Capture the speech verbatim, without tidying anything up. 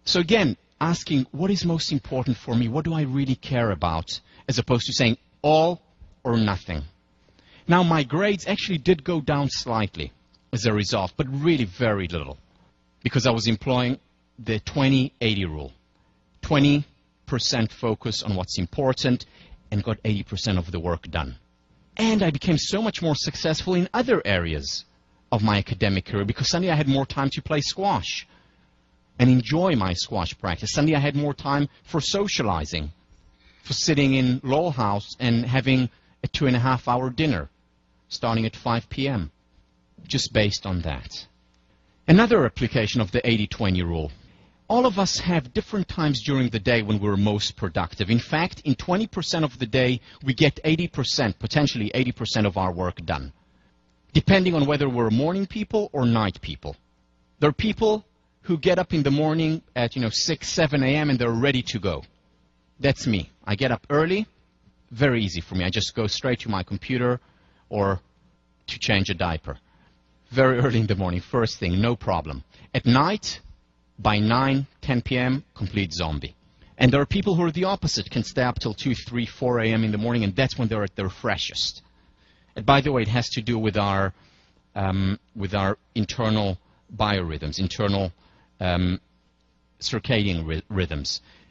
So again, asking what is most important for me, what do I really care about, as opposed to saying all or nothing. Now, my grades actually did go down slightly as a result, but really very little, because I was employing the twenty eighty rule. twenty percent focus on what's important and got eighty percent of the work done. And I became so much more successful in other areas of my academic career because suddenly I had more time to play squash and enjoy my squash practice. Suddenly I had more time for socializing, for sitting in Lowell House and having a two and a half hour dinner starting at five p m just based on that. Another application of the eighty twenty rule. All of us have different times during the day when we're most productive. In fact, in twenty percent of the day, we get eighty percent, potentially eighty percent of our work done, depending on whether we're morning people or night people. There are people who get up in the morning at, you know, six, seven a m and they're ready to go. That's me. I get up early, very easy for me. I just go straight to my computer or to change a diaper. Very early in the morning, first thing, no problem. At night, by nine, ten p m, complete zombie. And there are people who are the opposite, can stay up till two, three, four a m in the morning, and that's when they're at their freshest. And by the way, it has to do with our, um, with our internal biorhythms, internal um, circadian ry rhythms.